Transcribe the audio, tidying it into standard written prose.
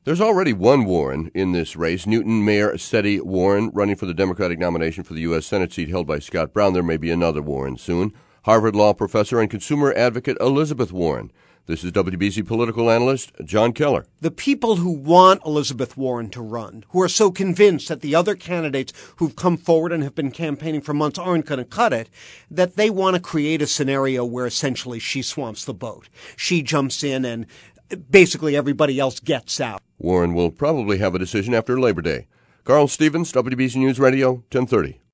There's already one Warren in this race, Newton Mayor Seti Warren, running for the Democratic nomination for the U.S. Senate seat held by Scott Brown. There may be another Warren soon. Harvard Law professor and consumer advocate Elizabeth Warren. This is WBZ political analyst John Keller. The people who want Elizabeth Warren to run, who are so convinced that the other candidates who've come forward and have been campaigning for months aren't going to cut it, that they want to create a scenario where essentially she swamps the boat. She jumps in and basically everybody else gets out. Warren will probably have a decision after Labor Day. Carl Stevens, WBZ News Radio, 1030.